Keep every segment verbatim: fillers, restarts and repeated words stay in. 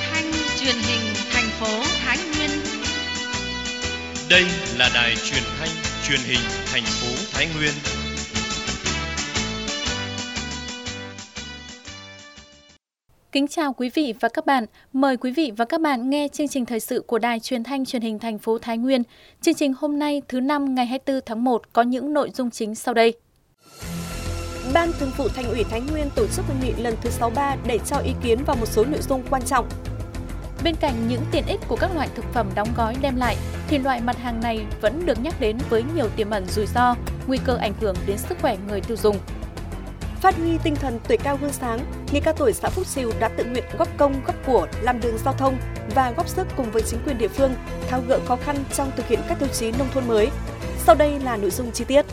thanh truyền hình thành phố Thái Nguyên. Đây là đài truyền thanh truyền hình thành phố Thái Nguyên. Kính chào quý vị và các bạn. Mời quý vị và các bạn nghe chương trình thời sự của đài truyền thanh truyền hình thành phố Thái Nguyên. Chương trình hôm nay thứ năm ngày hai mươi tư tháng một có những nội dung chính sau đây. Ban Thường vụ Thành ủy Thái Nguyên tổ chức hội nghị lần thứ sáu mươi ba để cho ý kiến vào một số nội dung quan trọng. Bên cạnh những tiện ích của các loại thực phẩm đóng gói đem lại, thì loại mặt hàng này vẫn được nhắc đến với nhiều tiềm ẩn rủi ro, nguy cơ ảnh hưởng đến sức khỏe người tiêu dùng. Phát huy tinh thần tuổi cao gương sáng, người cao tuổi xã Phúc Sìu đã tự nguyện góp công góp của làm đường giao thông và góp sức cùng với chính quyền địa phương tháo gỡ khó khăn trong thực hiện các tiêu chí nông thôn mới. Sau đây là nội dung chi tiết.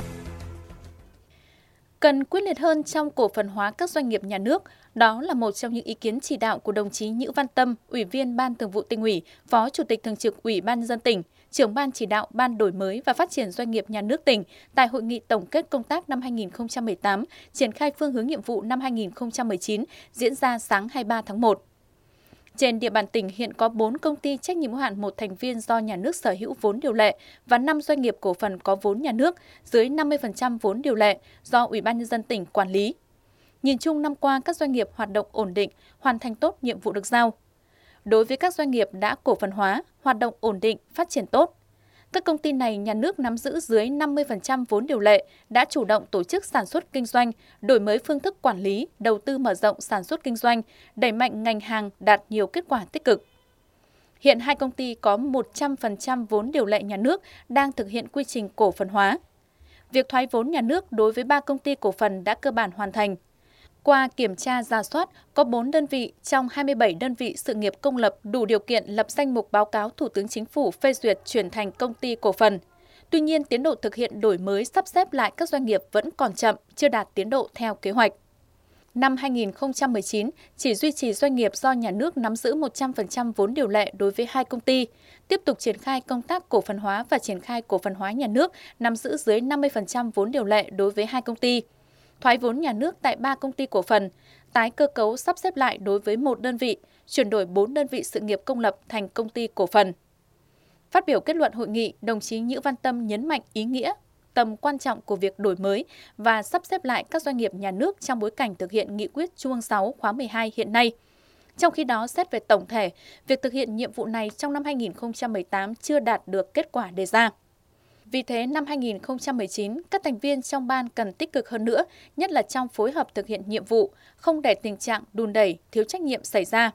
Cần quyết liệt hơn trong cổ phần hóa các doanh nghiệp nhà nước, đó là một trong những ý kiến chỉ đạo của đồng chí Nhữ Văn Tâm, Ủy viên Ban Thường vụ Tỉnh ủy, Phó Chủ tịch Thường trực Ủy ban nhân dân tỉnh, Trưởng ban chỉ đạo Ban đổi mới và phát triển doanh nghiệp nhà nước tỉnh tại hội nghị tổng kết công tác năm hai nghìn không trăm mười tám, triển khai phương hướng nhiệm vụ năm hai nghìn không trăm mười chín diễn ra sáng hai mươi ba tháng một. Trên địa bàn tỉnh hiện có bốn công ty trách nhiệm hữu hạn một thành viên do nhà nước sở hữu vốn điều lệ và năm doanh nghiệp cổ phần có vốn nhà nước dưới năm mươi phần trăm vốn điều lệ do Ủy ban nhân dân tỉnh quản lý. Nhìn chung năm qua các doanh nghiệp hoạt động ổn định, hoàn thành tốt nhiệm vụ được giao. Đối với các doanh nghiệp đã cổ phần hóa, hoạt động ổn định, phát triển tốt. Các công ty này nhà nước nắm giữ dưới năm mươi phần trăm vốn điều lệ, đã chủ động tổ chức sản xuất kinh doanh, đổi mới phương thức quản lý, đầu tư mở rộng sản xuất kinh doanh, đẩy mạnh ngành hàng đạt nhiều kết quả tích cực. Hiện hai công ty có một trăm phần trăm vốn điều lệ nhà nước đang thực hiện quy trình cổ phần hóa. Việc thoái vốn nhà nước đối với ba công ty cổ phần đã cơ bản hoàn thành. Qua kiểm tra rà soát, có bốn đơn vị trong hai mươi bảy đơn vị sự nghiệp công lập đủ điều kiện lập danh mục báo cáo Thủ tướng Chính phủ phê duyệt chuyển thành công ty cổ phần. Tuy nhiên, tiến độ thực hiện đổi mới sắp xếp lại các doanh nghiệp vẫn còn chậm, chưa đạt tiến độ theo kế hoạch. Năm hai nghìn không trăm mười chín, chỉ duy trì doanh nghiệp do nhà nước nắm giữ một trăm phần trăm vốn điều lệ đối với hai công ty, tiếp tục triển khai công tác cổ phần hóa và triển khai cổ phần hóa nhà nước nắm giữ dưới năm mươi phần trăm vốn điều lệ đối với hai công ty. Thoái vốn nhà nước tại ba công ty cổ phần, tái cơ cấu sắp xếp lại đối với một đơn vị, chuyển đổi bốn đơn vị sự nghiệp công lập thành công ty cổ phần. Phát biểu kết luận hội nghị, đồng chí Nhữ Văn Tâm nhấn mạnh ý nghĩa, tầm quan trọng của việc đổi mới và sắp xếp lại các doanh nghiệp nhà nước trong bối cảnh thực hiện nghị quyết Trung ương sáu khóa mười hai hiện nay. Trong khi đó, xét về tổng thể, việc thực hiện nhiệm vụ này trong năm hai nghìn không trăm mười tám chưa đạt được kết quả đề ra. Vì thế, năm hai nghìn không trăm mười chín, các thành viên trong ban cần tích cực hơn nữa, nhất là trong phối hợp thực hiện nhiệm vụ, không để tình trạng đùn đẩy, thiếu trách nhiệm xảy ra.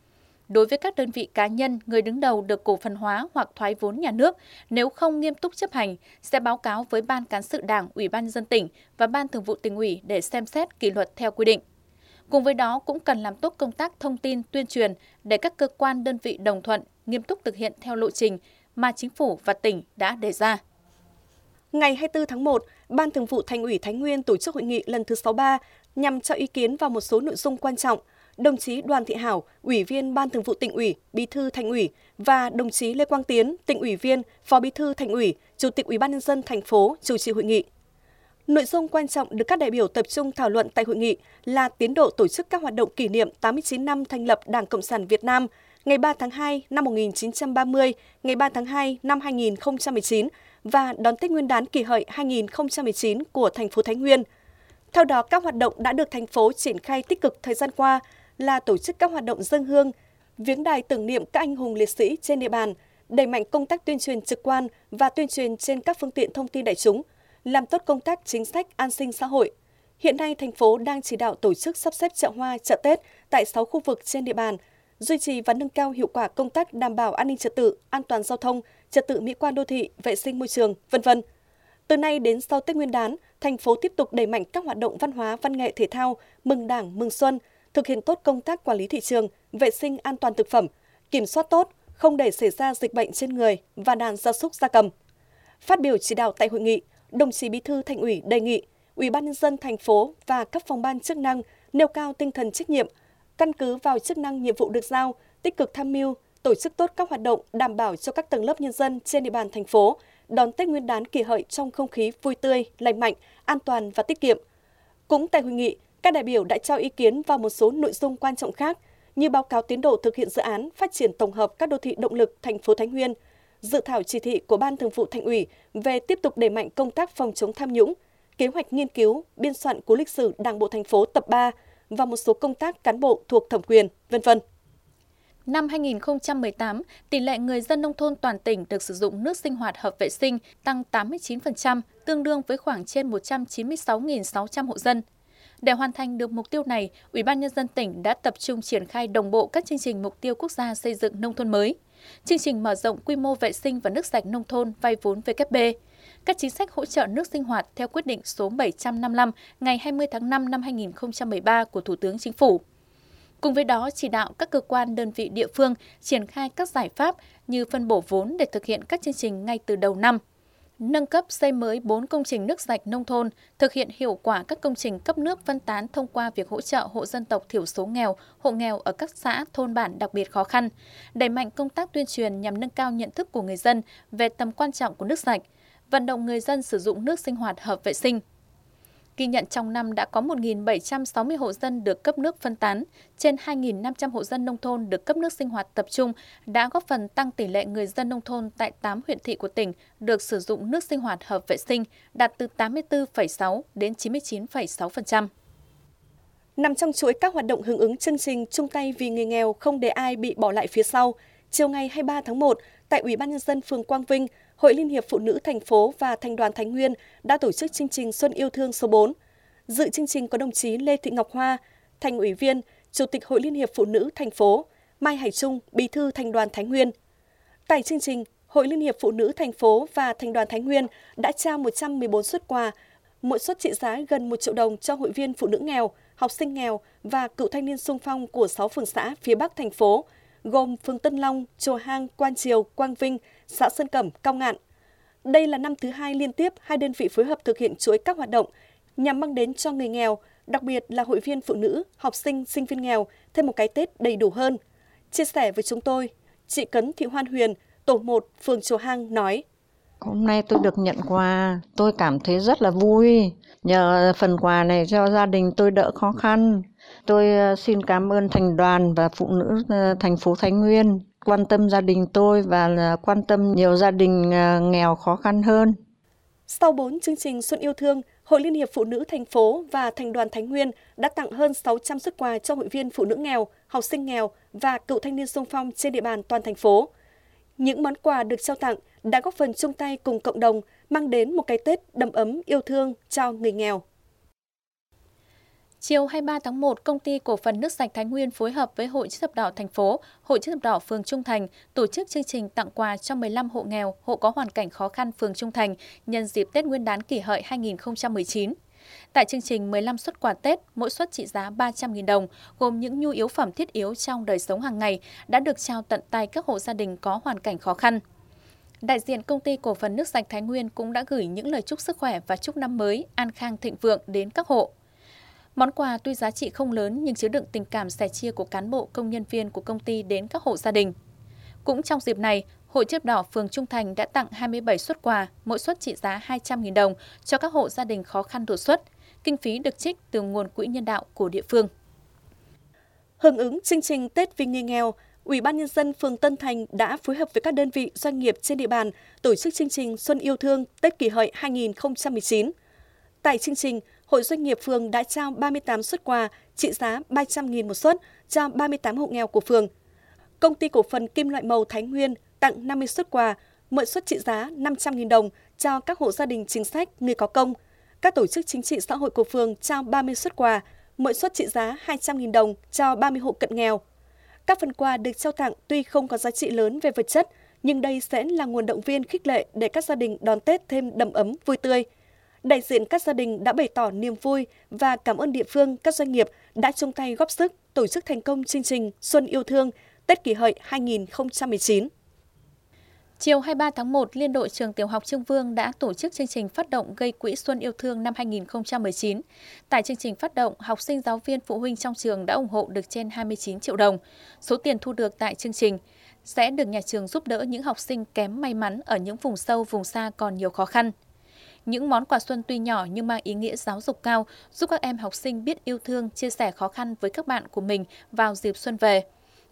Đối với các đơn vị cá nhân, người đứng đầu được cổ phần hóa hoặc thoái vốn nhà nước, nếu không nghiêm túc chấp hành, sẽ báo cáo với Ban Cán sự Đảng, Ủy ban nhân dân tỉnh và Ban Thường vụ Tỉnh ủy để xem xét kỷ luật theo quy định. Cùng với đó, cũng cần làm tốt công tác thông tin, tuyên truyền để các cơ quan đơn vị đồng thuận, nghiêm túc thực hiện theo lộ trình mà Chính phủ và tỉnh đã đề ra. Ngày hai mươi tư tháng một, Ban Thường vụ Thành ủy Thái Nguyên tổ chức hội nghị lần thứ sáu mươi ba nhằm cho ý kiến vào một số nội dung quan trọng. Đồng chí Đoàn Thị Hảo, Ủy viên Ban Thường vụ Tỉnh ủy, Bí thư Thành ủy và đồng chí Lê Quang Tiến, Tỉnh ủy viên, Phó Bí thư Thành ủy, Chủ tịch Ủy ban nhân dân thành phố chủ trì hội nghị. Nội dung quan trọng được các đại biểu tập trung thảo luận tại hội nghị là tiến độ tổ chức các hoạt động kỷ niệm tám mươi chín năm thành lập Đảng Cộng sản Việt Nam, ngày ba tháng hai năm một nghìn chín trăm ba mươi, ngày ba tháng hai năm hai nghìn không trăm mười chín và đón Tết Nguyên đán Kỷ Hợi hai nghìn không trăm mười chín của thành phố Thái Nguyên. Theo đó, các hoạt động đã được thành phố triển khai tích cực thời gian qua là tổ chức các hoạt động dâng hương, viếng đài tưởng niệm các anh hùng liệt sĩ trên địa bàn, đẩy mạnh công tác tuyên truyền trực quan và tuyên truyền trên các phương tiện thông tin đại chúng, làm tốt công tác chính sách an sinh xã hội. Hiện nay, thành phố đang chỉ đạo tổ chức sắp xếp chợ hoa, chợ Tết tại sáu khu vực trên địa bàn, duy trì và nâng cao hiệu quả công tác đảm bảo an ninh trật tự, an toàn giao thông, trật tự mỹ quan đô thị, vệ sinh môi trường, vân vân. Từ nay đến sau Tết Nguyên đán, thành phố tiếp tục đẩy mạnh các hoạt động văn hóa, văn nghệ, thể thao, mừng Đảng, mừng Xuân, thực hiện tốt công tác quản lý thị trường, vệ sinh an toàn thực phẩm, kiểm soát tốt, không để xảy ra dịch bệnh trên người và đàn gia súc gia cầm. Phát biểu chỉ đạo tại hội nghị, đồng chí Bí thư Thành ủy đề nghị Ủy ban nhân dân thành phố và các phòng ban chức năng nêu cao tinh thần trách nhiệm, căn cứ vào chức năng nhiệm vụ được giao, tích cực tham mưu, tổ chức tốt các hoạt động đảm bảo cho các tầng lớp nhân dân trên địa bàn thành phố đón Tết Nguyên đán Kỷ Hợi trong không khí vui tươi, lành mạnh, an toàn và tiết kiệm. Cũng tại hội nghị, các đại biểu đã cho ý kiến vào một số nội dung quan trọng khác như báo cáo tiến độ thực hiện dự án phát triển tổng hợp các đô thị động lực thành phố Thái Nguyên, dự thảo chỉ thị của Ban Thường vụ Thành ủy về tiếp tục đẩy mạnh công tác phòng chống tham nhũng, kế hoạch nghiên cứu, biên soạn cuốn lịch sử Đảng bộ thành phố tập ba và một số công tác cán bộ thuộc thẩm quyền, vân vân. Năm hai nghìn không trăm mười tám, tỷ lệ người dân nông thôn toàn tỉnh được sử dụng nước sinh hoạt hợp vệ sinh tăng tám mươi chín phần trăm, tương đương với khoảng trên một trăm chín mươi sáu nghìn sáu trăm hộ dân. Để hoàn thành được mục tiêu này, Ủy ban Nhân dân tỉnh đã tập trung triển khai đồng bộ các chương trình mục tiêu quốc gia xây dựng nông thôn mới, chương trình mở rộng quy mô vệ sinh và nước sạch nông thôn vay vốn vê kép bê, các chính sách hỗ trợ nước sinh hoạt theo quyết định số bảy trăm năm mươi lăm ngày hai mươi tháng năm năm hai nghìn không trăm mười ba của Thủ tướng Chính phủ. Cùng với đó, chỉ đạo các cơ quan đơn vị địa phương triển khai các giải pháp như phân bổ vốn để thực hiện các chương trình ngay từ đầu năm, nâng cấp xây mới bốn công trình nước sạch nông thôn, thực hiện hiệu quả các công trình cấp nước phân tán thông qua việc hỗ trợ hộ dân tộc thiểu số nghèo, hộ nghèo ở các xã, thôn bản đặc biệt khó khăn, đẩy mạnh công tác tuyên truyền nhằm nâng cao nhận thức của người dân về tầm quan trọng của nước sạch, vận động người dân sử dụng nước sinh hoạt hợp vệ sinh. Ghi nhận trong năm đã có một nghìn bảy trăm sáu mươi hộ dân được cấp nước phân tán, trên hai nghìn năm trăm hộ dân nông thôn được cấp nước sinh hoạt tập trung, đã góp phần tăng tỷ lệ người dân nông thôn tại tám huyện thị của tỉnh được sử dụng nước sinh hoạt hợp vệ sinh, đạt từ tám mươi tư phẩy sáu đến chín mươi chín phẩy sáu phần trăm. Nằm trong chuỗi các hoạt động hưởng ứng chương trình chung tay vì người nghèo không để ai bị bỏ lại phía sau, chiều ngày hai mươi ba tháng một, tại Ủy ban Nhân dân phường Quang Vinh, Hội Liên hiệp Phụ nữ thành phố và Thành đoàn Thái Nguyên đã tổ chức chương trình Xuân yêu thương số bốn. Dự chương trình có đồng chí Lê Thị Ngọc Hoa, Thành ủy viên, Chủ tịch Hội Liên hiệp Phụ nữ thành phố, Mai Hải Trung, Bí thư Thành đoàn Thái Nguyên. Tại chương trình, Hội Liên hiệp Phụ nữ thành phố và Thành đoàn Thái Nguyên đã trao một trăm mười bốn suất quà, mỗi suất trị giá gần một triệu đồng cho hội viên phụ nữ nghèo, học sinh nghèo và cựu thanh niên xung phong của sáu phường xã phía Bắc thành phố, gồm phường Tân Long, Chùa Hang, Quan Triều, Quang Vinh, xã Sơn Cẩm, Cao Ngạn. Đây là năm thứ hai liên tiếp hai đơn vị phối hợp thực hiện chuỗi các hoạt động nhằm mang đến cho người nghèo, đặc biệt là hội viên phụ nữ, học sinh, sinh viên nghèo thêm một cái Tết đầy đủ hơn. Chia sẻ với chúng tôi, chị Cấn Thị Hoan Huyền, tổ một, phường Chùa Hang nói: Hôm nay tôi được nhận quà, tôi cảm thấy rất là vui. Nhờ phần quà này cho gia đình tôi đỡ khó khăn. Tôi xin cảm ơn Thành đoàn và phụ nữ thành phố Thái Nguyên quan tâm gia đình tôi và quan tâm nhiều gia đình nghèo khó khăn hơn. Sau bốn chương trình Xuân yêu thương, Hội Liên hiệp Phụ nữ thành phố và Thành đoàn Thái Nguyên đã tặng hơn sáu trăm suất quà cho hội viên phụ nữ nghèo, học sinh nghèo và cựu thanh niên xung phong trên địa bàn toàn thành phố. Những món quà được trao tặng đã góp phần chung tay cùng cộng đồng mang đến một cái Tết đầm ấm yêu thương cho người nghèo. Chiều hai mươi ba tháng một, Công ty Cổ phần Nước sạch Thái Nguyên phối hợp với Hội Chữ thập đỏ thành phố, Hội Chữ thập đỏ phường Trung Thành tổ chức chương trình tặng quà cho mười lăm hộ nghèo, hộ có hoàn cảnh khó khăn phường Trung Thành nhân dịp Tết Nguyên đán Kỷ Hợi hai nghìn không trăm mười chín. Tại chương trình, mười lăm suất quà Tết, mỗi suất trị giá ba trăm nghìn đồng, gồm những nhu yếu phẩm thiết yếu trong đời sống hàng ngày đã được trao tận tay các hộ gia đình có hoàn cảnh khó khăn. Đại diện Công ty Cổ phần Nước sạch Thái Nguyên cũng đã gửi những lời chúc sức khỏe và chúc năm mới, an khang thịnh vượng đến các hộ. Món quà tuy giá trị không lớn nhưng chứa đựng tình cảm sẻ chia của cán bộ, công nhân viên của công ty đến các hộ gia đình. Cũng trong dịp này, Hội Chữ thập đỏ phường Trung Thành đã tặng hai mươi bảy suất quà, mỗi suất trị giá hai trăm nghìn đồng cho các hộ gia đình khó khăn đột xuất. Kinh phí được trích từ nguồn quỹ nhân đạo của địa phương. Hưởng ứng chương trình Tết vì người nghèo, Ủy ban Nhân dân phường Tân Thành đã phối hợp với các đơn vị doanh nghiệp trên địa bàn tổ chức chương trình Xuân yêu thương Tết Kỷ Hợi hai nghìn không trăm mười chín. Tại chương trình, Hội Doanh nghiệp phường đã trao ba mươi tám suất quà trị giá ba trăm nghìn một suất cho ba mươi tám hộ nghèo của phường. Công ty Cổ phần Kim loại màu Thái Nguyên tặng năm mươi suất quà, mỗi suất trị giá năm trăm nghìn đồng cho các hộ gia đình chính sách, người có công. Các tổ chức chính trị xã hội của phường trao ba mươi suất quà, mỗi suất trị giá hai trăm nghìn đồng cho ba mươi hộ cận nghèo. Các phần quà được trao tặng tuy không có giá trị lớn về vật chất, nhưng đây sẽ là nguồn động viên khích lệ để các gia đình đón Tết thêm đầm ấm, vui tươi. Đại diện các gia đình đã bày tỏ niềm vui và cảm ơn địa phương, các doanh nghiệp đã chung tay góp sức tổ chức thành công chương trình Xuân yêu thương Tết Kỷ Hợi hai nghìn không trăm mười chín. Chiều hai mươi ba tháng một, Liên đội Trường Tiểu học Trương Vương đã tổ chức chương trình phát động gây quỹ Xuân yêu thương năm hai nghìn không trăm mười chín. Tại chương trình phát động, học sinh, giáo viên, phụ huynh trong trường đã ủng hộ được trên hai mươi chín triệu đồng. Số tiền thu được tại chương trình sẽ được nhà trường giúp đỡ những học sinh kém may mắn ở những vùng sâu, vùng xa còn nhiều khó khăn. Những món quà xuân tuy nhỏ nhưng mang ý nghĩa giáo dục cao, giúp các em học sinh biết yêu thương, chia sẻ khó khăn với các bạn của mình vào dịp xuân về.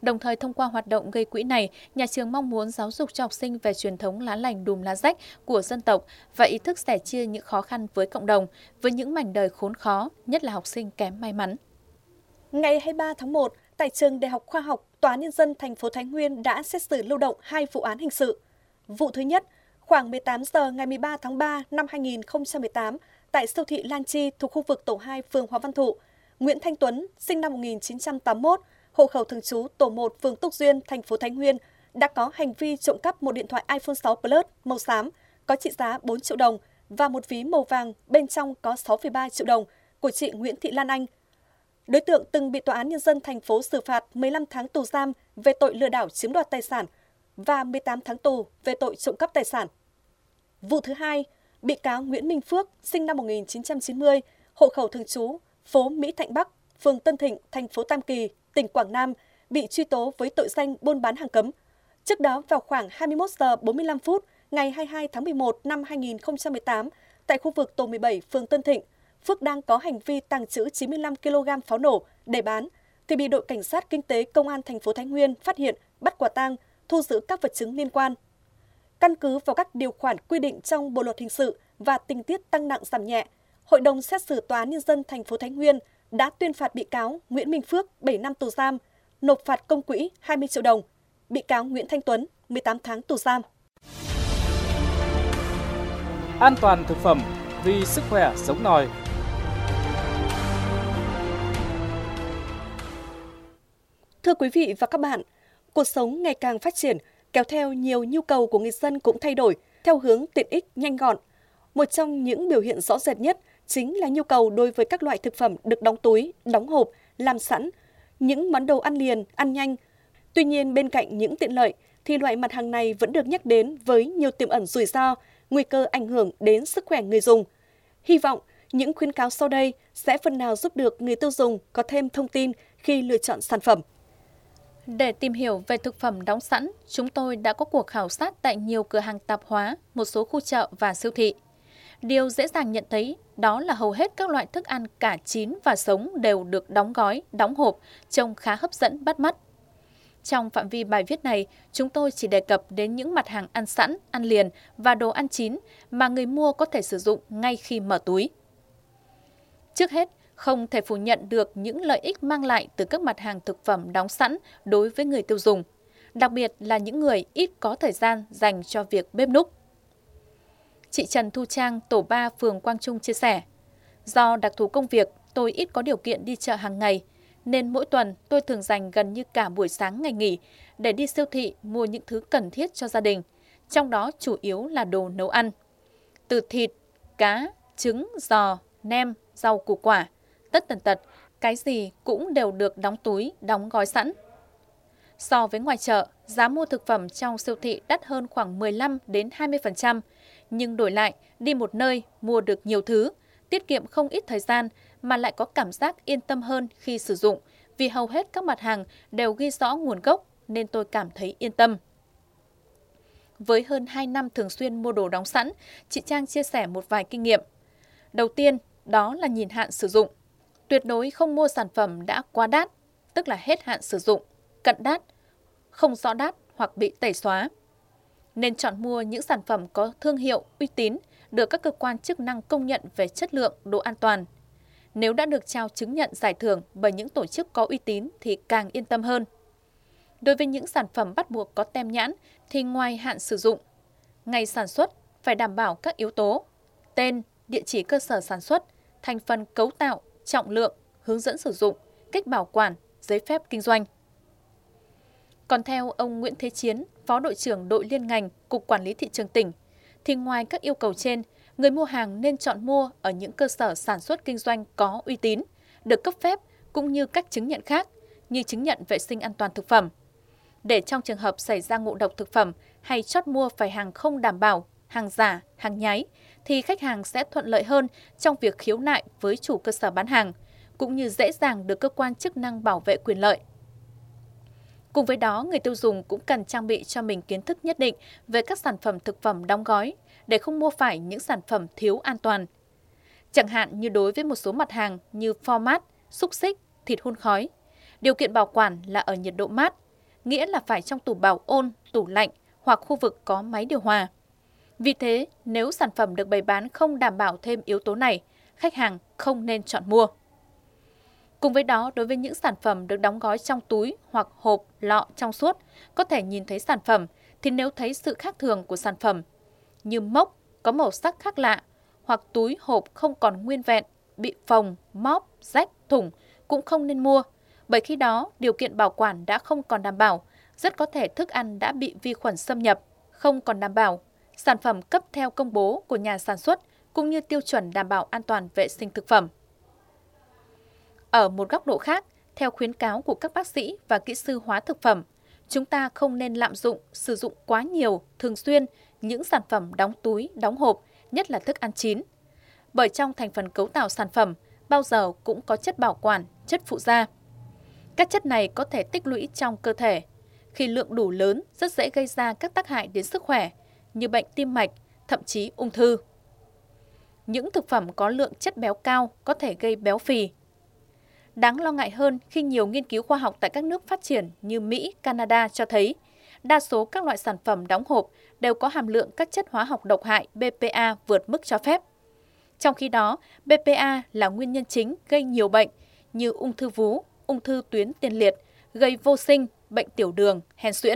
Đồng thời thông qua hoạt động gây quỹ này, nhà trường mong muốn giáo dục cho học sinh về truyền thống lá lành đùm lá rách của dân tộc và ý thức sẻ chia những khó khăn với cộng đồng, với những mảnh đời khốn khó, nhất là học sinh kém may mắn. Ngày hai mươi ba tháng một, tại trường Đại học Khoa học, Tòa án Nhân dân thành phố Thái Nguyên đã xét xử lưu động hai vụ án hình sự. Vụ thứ nhất, khoảng mười tám giờ ngày mười ba tháng ba năm hai nghìn không trăm mười tám, tại siêu thị Lan Chi thuộc khu vực tổ hai phường Hoàng Văn Thụ, Nguyễn Thanh Tuấn, sinh năm một nghìn chín trăm tám mươi mốt, hộ khẩu thường trú tổ một phường Túc Duyên, thành phố Thái Nguyên, đã có hành vi trộm cắp một điện thoại iPhone sáu Plus màu xám có trị giá bốn triệu đồng và một ví màu vàng bên trong có sáu phẩy ba triệu đồng của chị Nguyễn Thị Lan Anh. Đối tượng từng bị Tòa án Nhân dân thành phố xử phạt mười lăm tháng tù giam về tội lừa đảo chiếm đoạt tài sản và mười tám tháng tù về tội trộm cắp tài sản. Vụ thứ hai, bị cáo Nguyễn Minh Phước, sinh năm một nghìn chín trăm chín mươi, hộ khẩu thường trú phố Mỹ Thạnh Bắc, phường Tân Thịnh, thành phố Tam Kỳ, tỉnh Quảng Nam, bị truy tố với tội danh buôn bán hàng cấm. Trước đó, vào khoảng hai mươi mốt giờ bốn mươi lăm phút ngày hai mươi hai tháng mười một năm hai nghìn không trăm mười tám, tại khu vực tổ mười bảy, phường Tân Thịnh, Phước đang có hành vi tàng trữ chín mươi lăm ki lô gam pháo nổ để bán, thì bị đội cảnh sát kinh tế công an thành phố Thái Nguyên phát hiện, bắt quả tang, thu giữ các vật chứng liên quan. Căn cứ vào các điều khoản quy định trong Bộ luật hình sự và tình tiết tăng nặng giảm nhẹ, Hội đồng xét xử Tòa án Nhân dân thành phố Thái Nguyên đã tuyên phạt bị cáo Nguyễn Minh Phước bảy năm tù giam, nộp phạt công quỹ hai mươi triệu đồng, bị cáo Nguyễn Thanh Tuấn mười tám tháng tù giam. An toàn thực phẩm vì sức khỏe sống nòi. Thưa quý vị và các bạn, cuộc sống ngày càng phát triển, kéo theo nhiều nhu cầu của người dân cũng thay đổi theo hướng tiện ích, nhanh gọn. Một trong những biểu hiện rõ rệt nhất chính là nhu cầu đối với các loại thực phẩm được đóng túi, đóng hộp, làm sẵn, những món đồ ăn liền, ăn nhanh. Tuy nhiên, bên cạnh những tiện lợi, thì loại mặt hàng này vẫn được nhắc đến với nhiều tiềm ẩn rủi ro, nguy cơ ảnh hưởng đến sức khỏe người dùng. Hy vọng những khuyến cáo sau đây sẽ phần nào giúp được người tiêu dùng có thêm thông tin khi lựa chọn sản phẩm. Để tìm hiểu về thực phẩm đóng sẵn, chúng tôi đã có cuộc khảo sát tại nhiều cửa hàng tạp hóa, một số khu chợ và siêu thị. Điều dễ dàng nhận thấy đó là hầu hết các loại thức ăn cả chín và sống đều được đóng gói, đóng hộp, trông khá hấp dẫn bắt mắt. Trong phạm vi bài viết này, chúng tôi chỉ đề cập đến những mặt hàng ăn sẵn, ăn liền và đồ ăn chín mà người mua có thể sử dụng ngay khi mở túi. Trước hết, không thể phủ nhận được những lợi ích mang lại từ các mặt hàng thực phẩm đóng sẵn đối với người tiêu dùng, đặc biệt là những người ít có thời gian dành cho việc bếp núc. Chị Trần Thu Trang, tổ ba, phường Quang Trung chia sẻ, do đặc thù công việc, tôi ít có điều kiện đi chợ hàng ngày, nên mỗi tuần tôi thường dành gần như cả buổi sáng ngày nghỉ để đi siêu thị mua những thứ cần thiết cho gia đình, trong đó chủ yếu là đồ nấu ăn. Từ thịt, cá, trứng, giò, nem, rau củ quả, tất tần tật, cái gì cũng đều được đóng túi, đóng gói sẵn. So với ngoài chợ, giá mua thực phẩm trong siêu thị đắt hơn khoảng mười lăm đến hai mươi phần trăm, nhưng đổi lại, đi một nơi mua được nhiều thứ, tiết kiệm không ít thời gian mà lại có cảm giác yên tâm hơn khi sử dụng, vì hầu hết các mặt hàng đều ghi rõ nguồn gốc nên tôi cảm thấy yên tâm. Với hơn hai năm thường xuyên mua đồ đóng sẵn, chị Trang chia sẻ một vài kinh nghiệm. Đầu tiên, đó là nhìn hạn sử dụng. Tuyệt đối không mua sản phẩm đã quá đắt, tức là hết hạn sử dụng, cận đắt, không rõ đắt hoặc bị tẩy xóa. Nên chọn mua những sản phẩm có thương hiệu, uy tín, được các cơ quan chức năng công nhận về chất lượng, độ an toàn. Nếu đã được trao chứng nhận giải thưởng bởi những tổ chức có uy tín thì càng yên tâm hơn. Đối với những sản phẩm bắt buộc có tem nhãn thì ngoài hạn sử dụng, ngày sản xuất phải đảm bảo các yếu tố: tên, địa chỉ cơ sở sản xuất, thành phần cấu tạo, trọng lượng, hướng dẫn sử dụng, cách bảo quản, giấy phép kinh doanh. Còn theo ông Nguyễn Thế Chiến, Phó đội trưởng đội liên ngành, Cục Quản lý Thị trường tỉnh, thì ngoài các yêu cầu trên, người mua hàng nên chọn mua ở những cơ sở sản xuất kinh doanh có uy tín, được cấp phép cũng như các chứng nhận khác như chứng nhận vệ sinh an toàn thực phẩm. Để trong trường hợp xảy ra ngộ độc thực phẩm hay chót mua phải hàng không đảm bảo, hàng giả, hàng nhái, thì khách hàng sẽ thuận lợi hơn trong việc khiếu nại với chủ cơ sở bán hàng, cũng như dễ dàng được cơ quan chức năng bảo vệ quyền lợi. Cùng với đó, người tiêu dùng cũng cần trang bị cho mình kiến thức nhất định về các sản phẩm thực phẩm đóng gói để không mua phải những sản phẩm thiếu an toàn. Chẳng hạn như đối với một số mặt hàng như phô mát, xúc xích, thịt hun khói, điều kiện bảo quản là ở nhiệt độ mát, nghĩa là phải trong tủ bảo ôn, tủ lạnh hoặc khu vực có máy điều hòa. Vì thế, nếu sản phẩm được bày bán không đảm bảo thêm yếu tố này, khách hàng không nên chọn mua. Cùng với đó, đối với những sản phẩm được đóng gói trong túi hoặc hộp, lọ trong suốt, có thể nhìn thấy sản phẩm, thì nếu thấy sự khác thường của sản phẩm, như mốc, có màu sắc khác lạ, hoặc túi hộp không còn nguyên vẹn, bị phồng, móp, rách, thủng, cũng không nên mua, bởi khi đó điều kiện bảo quản đã không còn đảm bảo, rất có thể thức ăn đã bị vi khuẩn xâm nhập, không còn đảm bảo, sản phẩm cấp theo công bố của nhà sản xuất cũng như tiêu chuẩn đảm bảo an toàn vệ sinh thực phẩm. Ở một góc độ khác, theo khuyến cáo của các bác sĩ và kỹ sư hóa thực phẩm, chúng ta không nên lạm dụng, sử dụng quá nhiều, thường xuyên những sản phẩm đóng túi, đóng hộp, nhất là thức ăn chín. Bởi trong thành phần cấu tạo sản phẩm, bao giờ cũng có chất bảo quản, chất phụ gia. Các chất này có thể tích lũy trong cơ thể. Khi lượng đủ lớn, rất dễ gây ra các tác hại đến sức khỏe, như bệnh tim mạch, thậm chí ung thư. Những thực phẩm có lượng chất béo cao có thể gây béo phì. Đáng lo ngại hơn khi nhiều nghiên cứu khoa học tại các nước phát triển như Mỹ, Canada cho thấy, đa số các loại sản phẩm đóng hộp đều có hàm lượng các chất hóa học độc hại bê pê a vượt mức cho phép. Trong khi đó, bê pê a là nguyên nhân chính gây nhiều bệnh như ung thư vú, ung thư tuyến tiền liệt, gây vô sinh, bệnh tiểu đường, hen suyễn.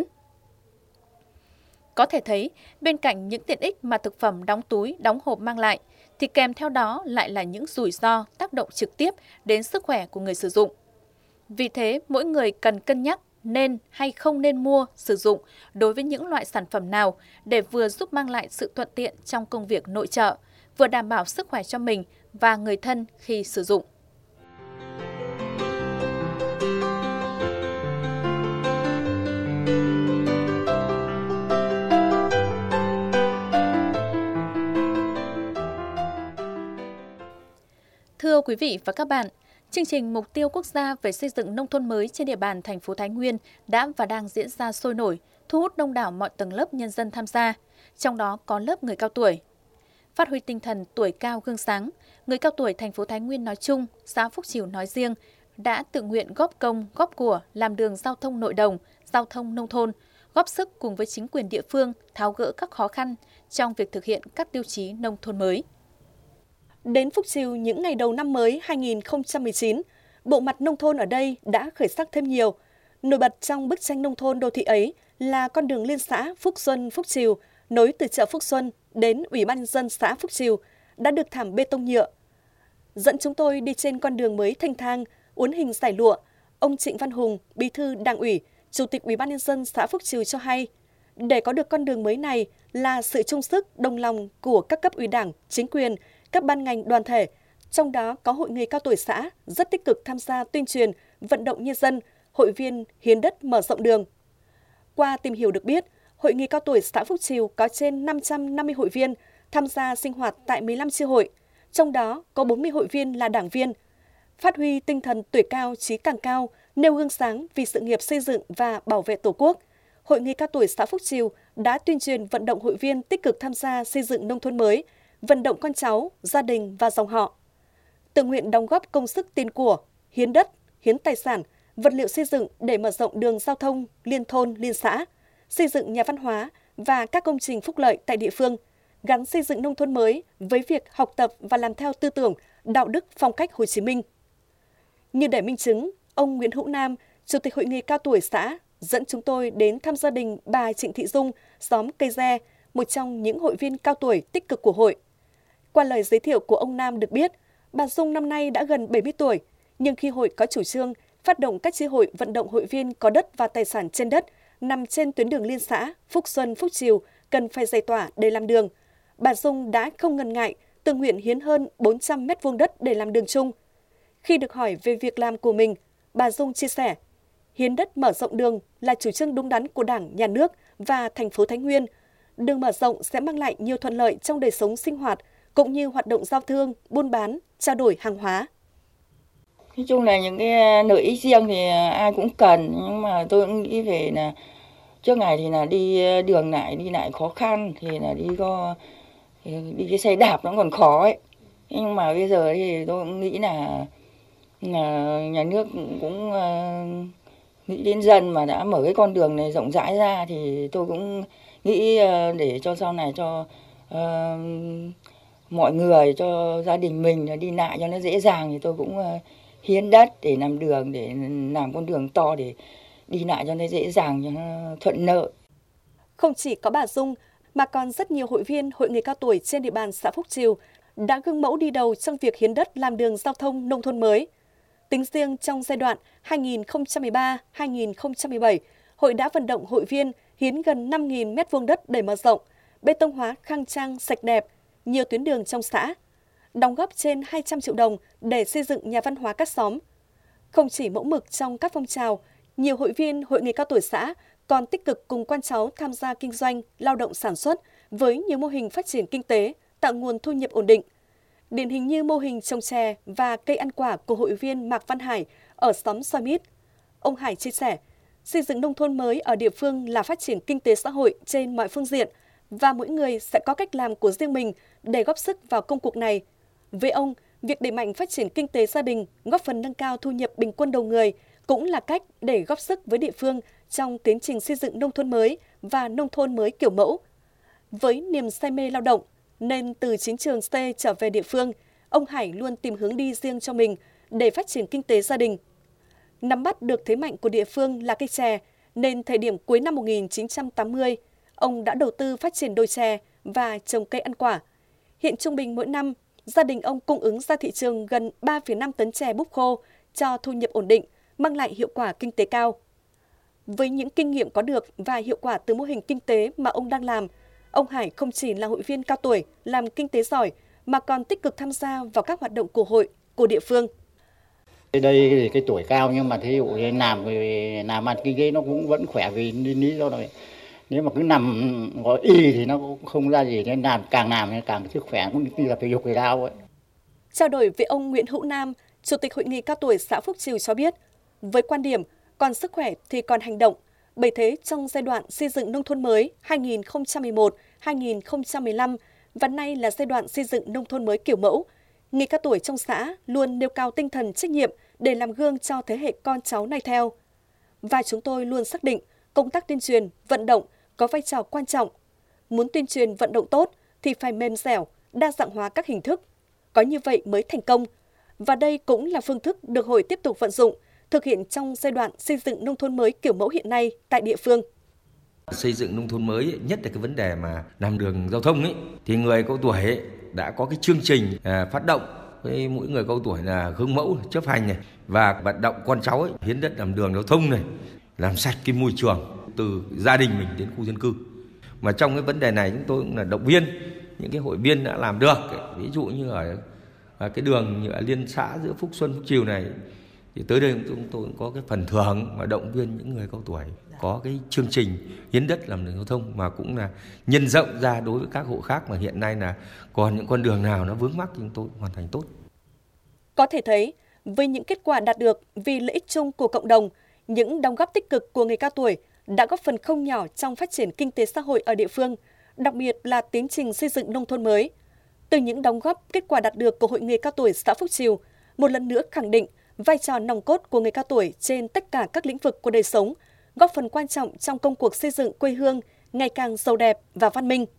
Có thể thấy, bên cạnh những tiện ích mà thực phẩm đóng túi, đóng hộp mang lại, thì kèm theo đó lại là những rủi ro tác động trực tiếp đến sức khỏe của người sử dụng. Vì thế, mỗi người cần cân nhắc nên hay không nên mua, sử dụng đối với những loại sản phẩm nào để vừa giúp mang lại sự thuận tiện trong công việc nội trợ, vừa đảm bảo sức khỏe cho mình và người thân khi sử dụng. Thưa quý vị và các bạn, chương trình Mục tiêu Quốc gia về xây dựng nông thôn mới trên địa bàn thành phố Thái Nguyên đã và đang diễn ra sôi nổi, thu hút đông đảo mọi tầng lớp nhân dân tham gia, trong đó có lớp người cao tuổi. Phát huy tinh thần tuổi cao gương sáng, người cao tuổi thành phố Thái Nguyên nói chung, xã Phúc Chiểu nói riêng đã tự nguyện góp công, góp của làm đường giao thông nội đồng, giao thông nông thôn, góp sức cùng với chính quyền địa phương tháo gỡ các khó khăn trong việc thực hiện các tiêu chí nông thôn mới. Đến Phúc Chiểu những ngày đầu năm mới hai nghìn không trăm mười chín, bộ mặt nông thôn ở đây đã khởi sắc thêm nhiều. Nổi bật trong bức tranh nông thôn đô thị ấy là con đường liên xã Phúc Xuân Phúc Chiểu nối từ chợ Phúc Xuân đến Ủy ban nhân dân xã Phúc Chiểu đã được thảm bê tông nhựa. Dẫn chúng tôi đi trên con đường mới thanh thang, uốn hình giải lụa, ông Trịnh Văn Hùng, Bí thư Đảng ủy, Chủ tịch Ủy ban nhân dân xã Phúc Chiểu cho hay, để có được con đường mới này là sự chung sức đồng lòng của các cấp ủy Đảng, chính quyền, các ban ngành đoàn thể, trong đó có Hội người cao tuổi xã rất tích cực tham gia tuyên truyền, vận động nhân dân, hội viên hiến đất mở rộng đường. Qua tìm hiểu được biết, Hội người cao tuổi xã Phúc Chiểu có trên năm trăm năm mươi hội viên tham gia sinh hoạt tại mười lăm chi hội, trong đó có bốn mươi hội viên là đảng viên. Phát huy tinh thần tuổi cao chí càng cao, nêu gương sáng vì sự nghiệp xây dựng và bảo vệ Tổ quốc, Hội người cao tuổi xã Phúc Chiểu đã tuyên truyền vận động hội viên tích cực tham gia xây dựng nông thôn mới, vận động con cháu, gia đình và dòng họ. Tự nguyện đóng góp công sức tiền của, hiến đất, hiến tài sản, vật liệu xây dựng để mở rộng đường giao thông liên thôn, liên xã, xây dựng nhà văn hóa và các công trình phúc lợi tại địa phương, gắn xây dựng nông thôn mới với việc học tập và làm theo tư tưởng, đạo đức phong cách Hồ Chí Minh. Như để minh chứng, ông Nguyễn Hữu Nam, Chủ tịch Hội người cao tuổi xã, dẫn chúng tôi đến thăm gia đình bà Trịnh Thị Dung, xóm Cây Re, một trong những hội viên cao tuổi tích cực của hội. Qua lời giới thiệu của ông Nam được biết, bà Dung năm nay đã gần bảy mươi tuổi, nhưng khi hội có chủ trương phát động các chi hội vận động hội viên có đất và tài sản trên đất nằm trên tuyến đường liên xã Phúc Xuân Phúc Chiểu cần phải giải tỏa để làm đường, bà Dung đã không ngần ngại tự nguyện hiến hơn bốn trăm mét vuông đất để làm đường chung. Khi được hỏi về việc làm của mình, bà Dung chia sẻ, hiến đất mở rộng đường là chủ trương đúng đắn của Đảng, Nhà nước và thành phố Thái Nguyên. Đường mở rộng sẽ mang lại nhiều thuận lợi trong đời sống sinh hoạt, cũng như hoạt động giao thương, buôn bán, trao đổi hàng hóa. Nói chung là những cái lợi ích riêng thì ai cũng cần, nhưng mà tôi cũng nghĩ về là trước ngày thì là đi đường lại đi lại khó khăn, thì là đi có đi cái xe đạp nó còn khó ấy. Nhưng mà bây giờ thì tôi cũng nghĩ là, là nhà nước cũng nghĩ đến dân mà đã mở cái con đường này rộng rãi ra thì tôi cũng nghĩ để cho sau này cho uh, mọi người, cho gia đình mình đi lại cho nó dễ dàng thì tôi cũng uh, hiến đất để làm đường, để làm con đường to để đi lại cho nó dễ dàng, cho nó thuận lợi. Không chỉ có bà Dung mà còn rất nhiều hội viên hội người cao tuổi trên địa bàn xã Phúc Trìu đã gương mẫu đi đầu trong việc hiến đất làm đường giao thông nông thôn mới. Tính riêng trong giai đoạn hai nghìn không trăm mười ba đến hai nghìn không trăm mười bảy, hội đã vận động hội viên hiến gần năm nghìn mét vuông đất để mở rộng, bê tông hóa khang trang sạch đẹp, nhiều tuyến đường trong xã, đóng góp trên hai trăm triệu đồng để xây dựng nhà văn hóa các xóm. Không chỉ mẫu mực trong các phong trào, nhiều hội viên hội người cao tuổi xã còn tích cực cùng con cháu tham gia kinh doanh, lao động sản xuất với nhiều mô hình phát triển kinh tế, tạo nguồn thu nhập ổn định. Điển hình như mô hình trồng chè và cây ăn quả của hội viên Mạc Văn Hải ở xóm Soi Mít. Ông Hải chia sẻ, xây dựng nông thôn mới ở địa phương là phát triển kinh tế xã hội trên mọi phương diện và mỗi người sẽ có cách làm của riêng mình để góp sức vào công cuộc này. Với ông, việc đẩy mạnh phát triển kinh tế gia đình, góp phần nâng cao thu nhập bình quân đầu người cũng là cách để góp sức với địa phương trong tiến trình xây dựng nông thôn mới và nông thôn mới kiểu mẫu. Với niềm say mê lao động, nên từ chiến trường C trở về địa phương, ông Hải luôn tìm hướng đi riêng cho mình để phát triển kinh tế gia đình. Nắm bắt được thế mạnh của địa phương là cây chè, nên thời điểm cuối năm một nghìn chín trăm tám mươi, ông đã đầu tư phát triển đồi chè và trồng cây ăn quả. Hiện trung bình mỗi năm, gia đình ông cung ứng ra thị trường gần ba phẩy năm tấn chè búp khô cho thu nhập ổn định, mang lại hiệu quả kinh tế cao. Với những kinh nghiệm có được và hiệu quả từ mô hình kinh tế mà ông đang làm, ông Hải không chỉ là hội viên cao tuổi, làm kinh tế giỏi, mà còn tích cực tham gia vào các hoạt động của hội, của địa phương. Đây thì cái tuổi cao nhưng mà thí dụ làm làm ăn kinh tế nó cũng vẫn khỏe vì lý do này. Nếu mà cứ nằm ngồi y thì nó cũng không ra gì, nên làm càng làm càng sức khỏe, cũng như là thể dục thể thao ấy. Trao đổi với ông Nguyễn Hữu Nam, Chủ tịch Hội nghị cao tuổi xã Phúc Trìu cho biết, với quan điểm còn sức khỏe thì còn hành động, bởi thế trong giai đoạn xây dựng nông thôn mới hai nghìn không trăm mười một đến hai nghìn không trăm mười lăm và nay là giai đoạn xây dựng nông thôn mới kiểu mẫu, người cao tuổi trong xã luôn nêu cao tinh thần trách nhiệm để làm gương cho thế hệ con cháu này theo. Và chúng tôi luôn xác định công tác tuyên truyền, vận động có vai trò quan trọng. Muốn tuyên truyền vận động tốt thì phải mềm dẻo, đa dạng hóa các hình thức. Có như vậy mới thành công. Và đây cũng là phương thức được hội tiếp tục vận dụng, thực hiện trong giai đoạn xây dựng nông thôn mới kiểu mẫu hiện nay tại địa phương. Xây dựng nông thôn mới, nhất là cái vấn đề mà làm đường giao thông ấy, thì người cao tuổi ấy đã có cái chương trình à, phát động với mỗi người cao tuổi là gương mẫu chấp hành này, và vận động con cháu ấy, hiến đất làm đường giao thông này, làm sạch cái môi trường từ gia đình mình đến khu dân cư. Mà trong cái vấn đề này chúng tôi cũng là động viên những cái hội viên đã làm được, ví dụ như ở, ở cái đường như ở liên xã giữa Phúc Xuân Phúc Trìu này, thì tới đây chúng tôi cũng có cái phần thưởng và động viên những người cao tuổi có cái chương trình hiến đất làm đường giao thông, mà cũng là nhân rộng ra đối với các hộ khác mà hiện nay là còn những con đường nào nó vướng mắc thì chúng tôi hoàn thành tốt. Có thể thấy, với những kết quả đạt được vì lợi ích chung của cộng đồng, những đóng góp tích cực của người cao tuổi đã góp phần không nhỏ trong phát triển kinh tế xã hội ở địa phương, đặc biệt là tiến trình xây dựng nông thôn mới. Từ những đóng góp kết quả đạt được của Hội người cao tuổi xã Phúc Trìu, một lần nữa khẳng định vai trò nòng cốt của người cao tuổi trên tất cả các lĩnh vực của đời sống, góp phần quan trọng trong công cuộc xây dựng quê hương ngày càng giàu đẹp và văn minh.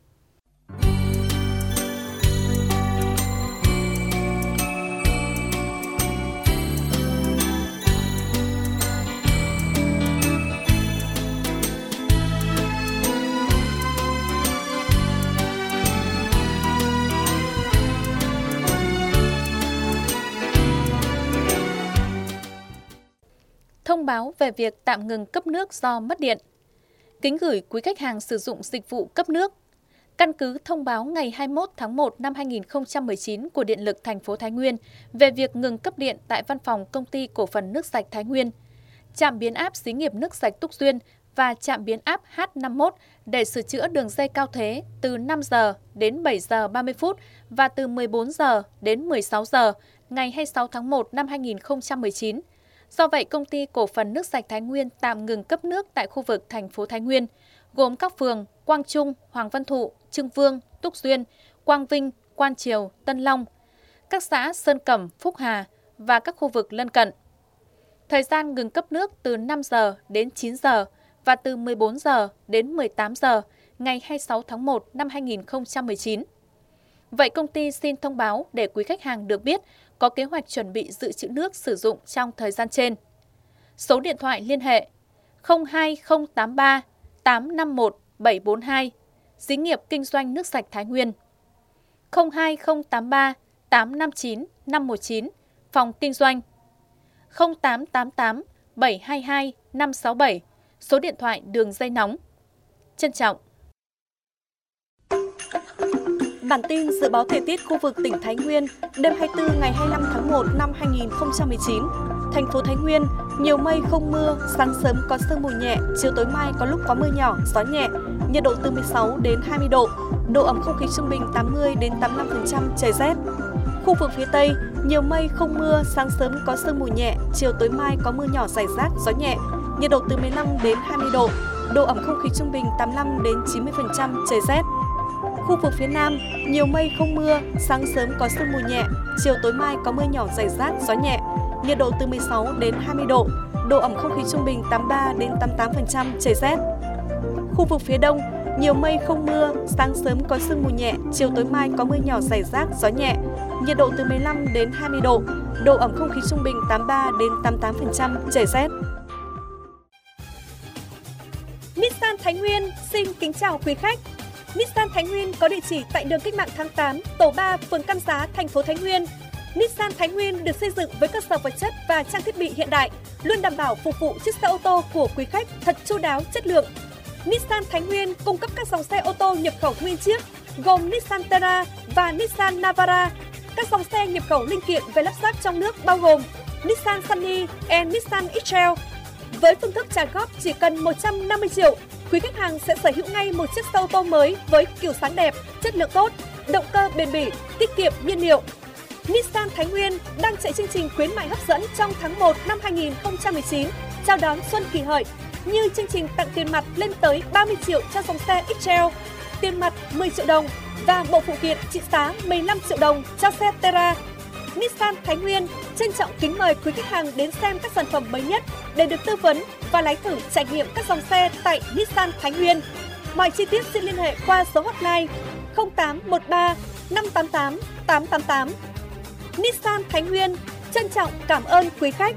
Thông báo về việc tạm ngừng cấp nước do mất điện. Kính gửi quý khách hàng sử dụng dịch vụ cấp nước. Căn cứ thông báo ngày hai mươi mốt tháng một năm hai nghìn không trăm mười chín của Điện lực thành phố Thái Nguyên về việc ngừng cấp điện tại văn phòng Công ty Cổ phần Nước sạch Thái Nguyên, trạm biến áp xí nghiệp nước sạch Túc Duyên và trạm biến áp H năm mươi mốt để sửa chữa đường dây cao thế từ năm giờ đến bảy giờ ba mươi phút và từ mười bốn giờ đến mười sáu giờ ngày hai mươi sáu tháng một năm hai nghìn không trăm mười chín. Do vậy, Công ty Cổ phần Nước sạch Thái Nguyên tạm ngừng cấp nước tại khu vực thành phố Thái Nguyên, gồm các phường Quang Trung, Hoàng Văn Thụ, Trưng Vương, Túc Duyên, Quang Vinh, Quan Triều, Tân Long, các xã Sơn Cẩm, Phúc Hà và các khu vực lân cận. Thời gian ngừng cấp nước từ năm giờ đến chín giờ và từ mười bốn giờ đến mười tám giờ ngày hai mươi sáu tháng một năm hai nghìn không trăm mười chín. Vậy công ty xin thông báo để quý khách hàng được biết có kế hoạch chuẩn bị dự trữ nước sử dụng trong thời gian trên. Số điện thoại liên hệ không hai không tám ba tám năm một bảy bốn hai, Xí nghiệp Kinh doanh Nước sạch Thái Nguyên. không hai không tám ba tám năm chín năm một chín, Phòng Kinh doanh. không tám tám tám bảy hai hai năm sáu bảy, số điện thoại đường dây nóng. Trân trọng. Bản tin dự báo thời tiết khu vực tỉnh Thái Nguyên đêm hai mươi tư ngày hai mươi lăm tháng một năm hai nghìn không trăm mười chín. Thành phố Thái Nguyên, nhiều mây không mưa, sáng sớm có sương mù nhẹ, chiều tối mai có lúc có mưa nhỏ, gió nhẹ, nhiệt độ từ mười sáu đến hai mươi độ, độ ẩm không khí trung bình tám mươi đến tám mươi lăm phần trăm, trời rét. Khu vực phía Tây, nhiều mây không mưa, sáng sớm có sương mù nhẹ, chiều tối mai có mưa nhỏ rải rác, gió nhẹ, nhiệt độ từ mười lăm đến hai mươi độ, độ ẩm không khí trung bình tám mươi lăm đến chín mươi phần trăm, trời rét. Khu vực phía Nam, nhiều mây không mưa, sáng sớm có sương mù nhẹ, chiều tối mai có mưa nhỏ rải rác, gió nhẹ, nhiệt độ từ mười sáu đến hai mươi độ, độ ẩm không khí trung bình tám mươi ba đến tám mươi tám phần trăm, trời rét. Khu vực phía Đông, nhiều mây không mưa, sáng sớm có sương mù nhẹ, chiều tối mai có mưa nhỏ rải rác, gió nhẹ, nhiệt độ từ mười lăm đến hai mươi độ, độ ẩm không khí trung bình tám mươi ba đến tám mươi tám phần trăm, trời rét. Nissan Thái Nguyên xin kính chào quý khách. Nissan Thái Nguyên có địa chỉ tại đường Cách mạng tháng tám, tổ ba, phường Cam Giá, thành phố Thái Nguyên. Nissan Thái Nguyên được xây dựng với cơ sở vật chất và trang thiết bị hiện đại, luôn đảm bảo phục vụ chiếc xe ô tô của quý khách thật chu đáo, chất lượng. Nissan Thái Nguyên cung cấp các dòng xe ô tô nhập khẩu nguyên chiếc gồm Nissan Terra và Nissan Navara. Các dòng xe nhập khẩu linh kiện về lắp ráp trong nước bao gồm Nissan Sunny and Nissan X-Trail. Với phương thức trả góp chỉ cần một trăm năm mươi triệu, quý khách hàng sẽ sở hữu ngay một chiếc xe ô tô mới với kiểu sáng đẹp, chất lượng tốt, động cơ bền bỉ, tiết kiệm nhiên liệu. Nissan Thái Nguyên đang chạy chương trình khuyến mại hấp dẫn trong tháng một năm hai nghìn không trăm mười chín, chào đón Xuân Kỷ Hợi, như chương trình tặng tiền mặt lên tới ba mươi triệu cho dòng xe X-Trail, tiền mặt mười triệu đồng và bộ phụ kiện trị giá mười lăm triệu đồng cho xe Terra. Nissan Thái Nguyên trân trọng kính mời quý khách hàng đến xem các sản phẩm mới nhất để được tư vấn và lái thử trải nghiệm các dòng xe tại Nissan Thái Nguyên. Mọi chi tiết xin liên hệ qua số hotline không tám một ba năm tám tám tám tám tám. Nissan Thái Nguyên trân trọng cảm ơn quý khách.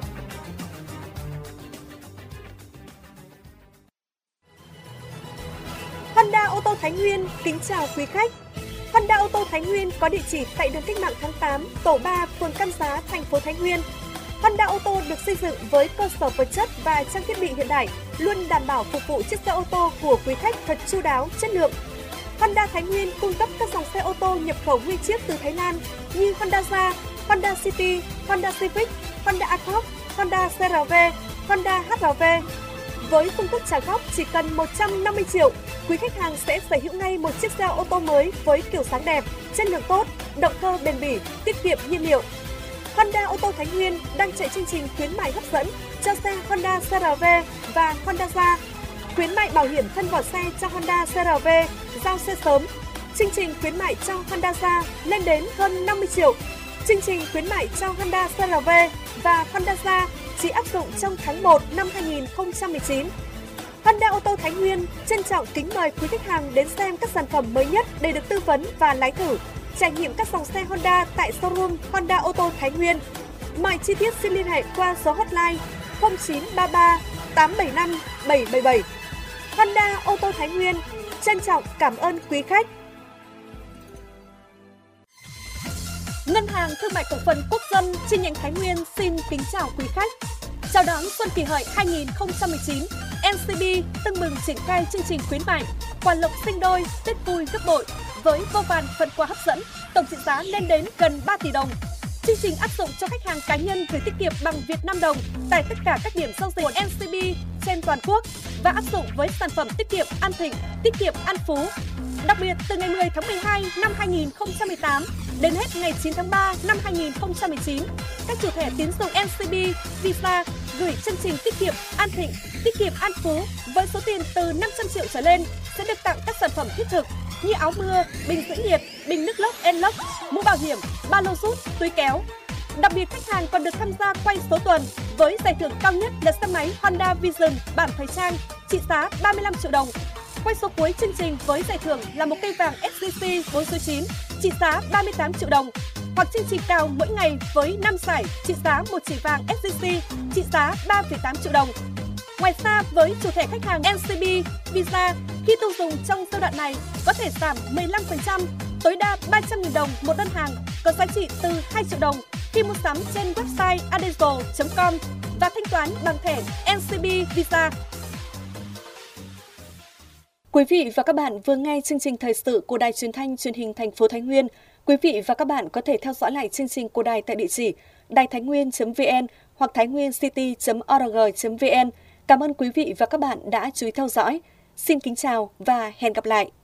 Honda ô tô Thái Nguyên kính chào quý khách. Honda ô tô Thái Nguyên có địa chỉ tại đường Cách mạng tháng tám, tổ ba, phường Cam Giá, thành phố Thái Nguyên. Honda ô tô được xây dựng với cơ sở vật chất và trang thiết bị hiện đại, luôn đảm bảo phục vụ chiếc xe ô tô của quý khách thật chu đáo, chất lượng. Honda Thái Nguyên cung cấp các dòng xe ô tô nhập khẩu nguyên chiếc từ Thái Lan như Honda Jazz, Honda City, Honda Civic, Honda Accord, Honda xê rờ vê, Honda hát rờ vê. Với phương thức trả góp chỉ cần một trăm năm mươi triệu, quý khách hàng sẽ sở hữu ngay một chiếc xe ô tô mới với kiểu sáng đẹp, chất lượng tốt, động cơ bền bỉ, tiết kiệm nhiên liệu. Honda ô tô Thái Nguyên đang chạy chương trình khuyến mại hấp dẫn cho xe Honda xê rờ vê và Honda Jazz. Khuyến mại bảo hiểm thân vỏ xe cho Honda xê rờ vê, giao xe sớm. Chương trình khuyến mại cho Honda Jazz lên đến hơn năm mươi triệu. Chương trình khuyến mại cho Honda xê rờ vê và Honda Jazz chỉ áp dụng trong tháng một năm hai nghìn không trăm mười chín. Honda ô tô Thái Nguyên trân trọng kính mời quý khách hàng đến xem các sản phẩm mới nhất để được tư vấn và lái thử, trải nghiệm các dòng xe Honda tại showroom Honda ô tô Thái Nguyên. Mọi chi tiết xin liên hệ qua số hotline không chín ba ba tám bảy năm bảy bảy bảy. Honda ô tô Thái Nguyên trân trọng cảm ơn quý khách. Ngân hàng Thương mại Cổ phần Quốc dân chi nhánh Thái Nguyên xin kính chào quý khách. Chào đón Xuân Kỷ Hợi hai nghìn không trăm mười chín, en xê bê tưng bừng triển khai chương trình khuyến mại quà lộc sinh đôi, Tết vui gấp bội với vô vàn phần quà hấp dẫn, tổng trị giá lên đến gần ba tỷ đồng. Chương trình áp dụng cho khách hàng cá nhân gửi tiết kiệm bằng Việt Nam đồng tại tất cả các điểm giao dịch của en xê bê trên toàn quốc và áp dụng với sản phẩm tiết kiệm An Thịnh, tiết kiệm An Phú. Đặc biệt từ ngày mười tháng mười hai năm hai nghìn không trăm mười tám đến hết ngày chín tháng ba năm hai nghìn không trăm mười chín, các chủ thẻ tín dụng en xê bê, Visa gửi chương trình tiết kiệm An Thịnh, tiết kiệm An Phú với số tiền từ năm trăm triệu trở lên sẽ được tặng các sản phẩm thiết thực như áo mưa, bình giữ nhiệt, bình nước lốc Enlux, mũ bảo hiểm, ba lô rút, túi kéo. Đặc biệt, khách hàng còn được tham gia quay số tuần với giải thưởng cao nhất là xe máy Honda Vision bản thời trang trị giá ba mươi lăm triệu đồng. Quay số cuối chương trình với giải thưởng là một cây vàng ét giê xê bốn số chín trị giá ba mươi tám triệu đồng. Hoặc chương trình cào mỗi ngày với năm giải trị giá một chỉ vàng ét giê xê trị giá ba phẩy tám triệu đồng. Ngoài ra, với chủ thẻ khách hàng en xê bê Visa, khi tiêu dùng trong giai đoạn này có thể giảm mười lăm phần trăm, tối đa ba trăm nghìn đồng một đơn hàng có giá trị từ hai triệu đồng khi mua sắm trên website adesol chấm com và thanh toán bằng thẻ en xê bê Visa. Quý vị và các bạn vừa nghe chương trình thời sự của Đài Truyền thanh Truyền hình thành phố Thái Nguyên. Quý vị và các bạn có thể theo dõi lại chương trình của đài tại địa chỉ đài thái nguyên chấm vn hoặc thái nguyên city chấm org chấm vn. Cảm ơn quý vị và các bạn đã chú ý theo dõi. Xin kính chào và hẹn gặp lại.